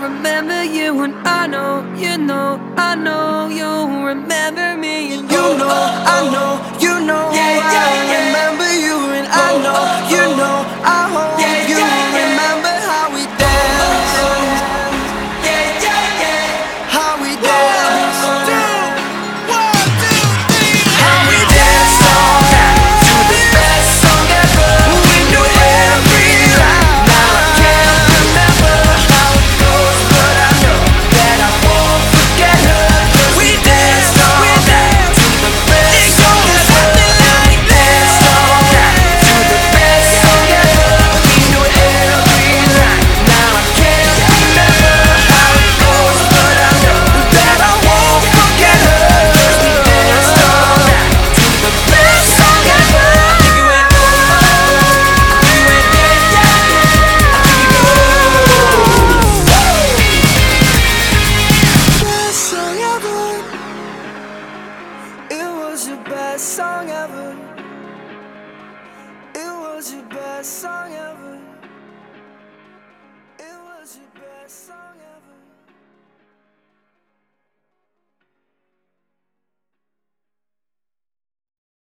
remember you, and I know, you know, I know you remember me, and you know, I know, you know, I remember you, and I know, you know, I hope you remember how we danced, how we danced, how we danced all night to the best song ever. We knew every line. Now I can't remember how it goes, but I know that I won't forget her. 'Cause we danced all night to the best song ever. We danced all night to the best song ever. We knew every line. Now I can't remember how it goes, but I know that I won't forget her. 'Cause we danced all night to the best song ever. I think you went, I think you went, I think you go. Best song ever. It was your best song ever. It was your best song ever.